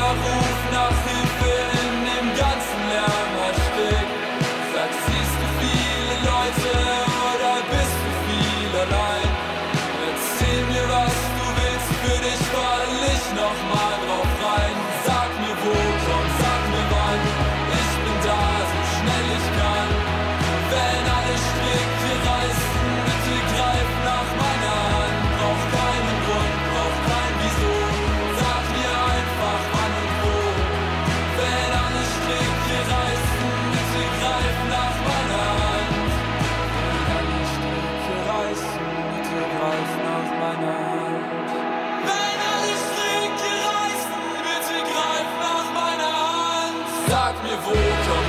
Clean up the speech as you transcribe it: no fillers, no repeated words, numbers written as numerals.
Ruf nach Hilfe in dem ganzen Lärm erstickt. Sag, siehst du viele Leute oder bist du viel allein? Erzähl mir, was du willst, für dich fall ich nochmal drauf rein. Sag mir wo, komm, sag mir wann, ich bin da, so schnell ich kann. Wenn alle Stricke reißen, bitte greif nach meiner Hand. Brauch keinen Grund, brauch kein Wieso, sag mir einfach wann und wo. Wenn alle Stricke reißen, bitte greif nach meiner Hand. Wenn alle Stricke reißen, bitte greif nach meiner Hand. Wenn alle Stricke reißen, bitte greif nach meiner Hand. Sag mir wo, komm.